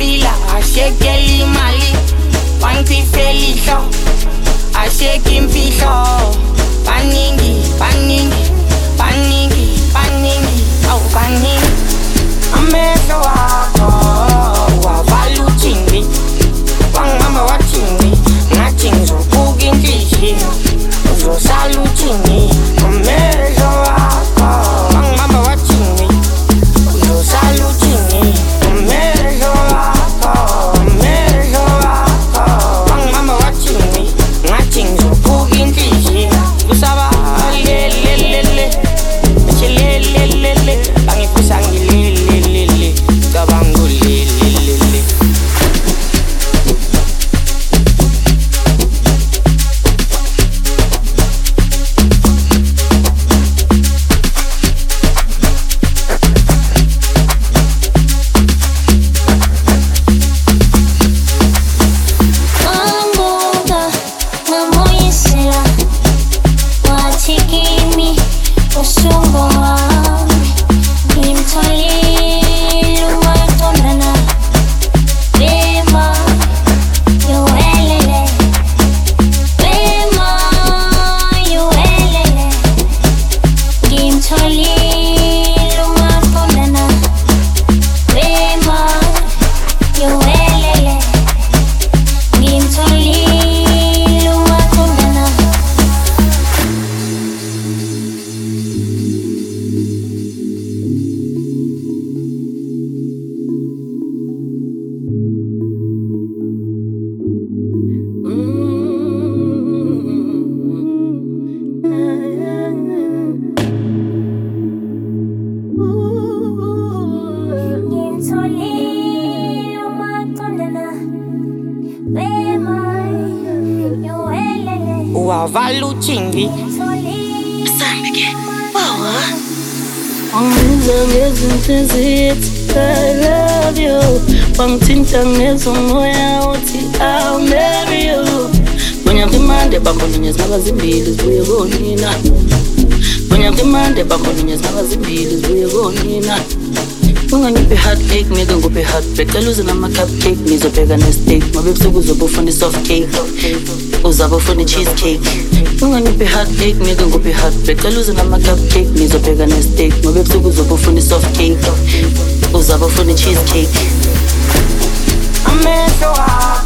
fila ashekela imali wangifihlela ihlo asheka imfihlo baningi awu baningi amehlo wakho wavala uthini wangimama wathini ngathi ngizobuka inhliziyo uzosala uthini amehlo wakho wangimama wathini uzosala uthini amehlo wakho wangimama wathini ngathi ngizobuka inhliziyo usaba lelelele chelelelele bangifusa ngilelelele cabanga lelelele wavala uthini Sambike wawa Wangibiza ngezinto ezithi I love you wangithinta ngezomoya uthi I'll marry you Bonyaka imande bamboninya zingaba zimbili zibuye konina Bonyaka imande bamboninya zingaba zimbili zibuye konina Ungangiphi heartache ngeke nguphi heartbreak Eluze nama-cupcake ngizobheka ne-steak Ngoba ebusuku uzobe ufuna i-soft cake Uzabe ufuna i-cheesecake Ungangiphi heartache ngeke nguphi heartbreak Eluze nama-cupcake ngizobheka ne-steak Ngoba ebusuku uzobe ufuna i-soft cake Uzabe ufuna i-cheesecake amehlo wakho